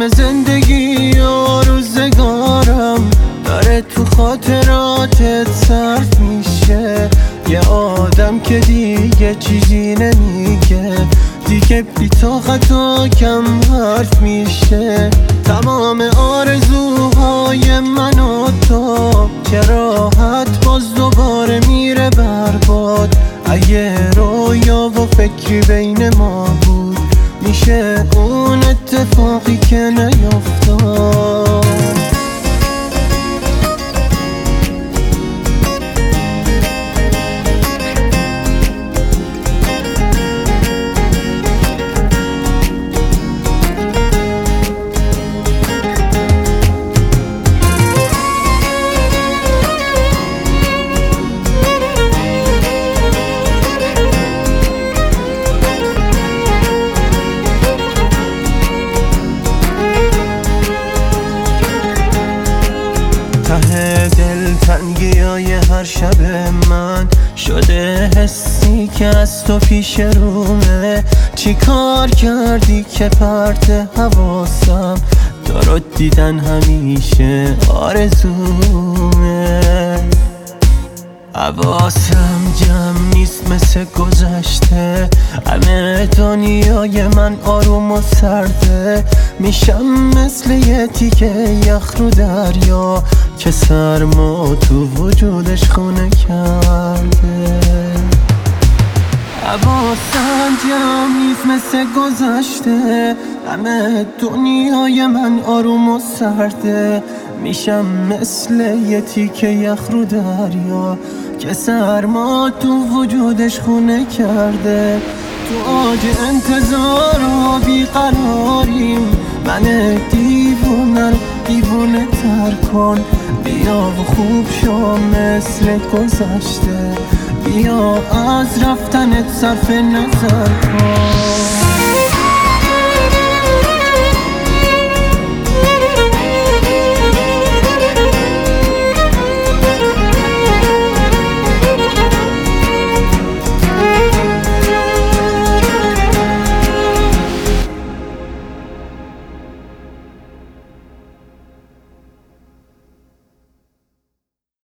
تمام زندگی و روزگارم داره تو خاطراتت صرف میشه. یه آدم که دیگه چیزی نمیگه، دیگه بی طاقت و کم حرف میشه. تمام آرزوهای من و تو چه راحت باز دوباره میره برباد. اگه رویا و فکری بین ما بود، میشه اون اتفاقی که نیفتاد. ته دل تنگیای هر شب من شده حسی که از تو پیش رومه. چی کار کردی که پرت حواسم تو رو دیدن همیشه آرزومه. حواسم جمع نیست مثل گذشته، همه دنیای من آروم و سرده. میشم مثل یه تیکه یخ رو دریا که سرما تو وجودش خونه کرده. حواسم جمع نیست مثل گذشته، همه دنیای من آروم و سرده. میشم مثل یه تیکه یخ رو دریا که سرما تو وجودش خونه کرده. تو آج انتظار و بیقراریم، من دیوونه رو دیوونه تر کن. بیا و خوب شو مثل گذشته، بیا از رفتنت صرف نظر کن.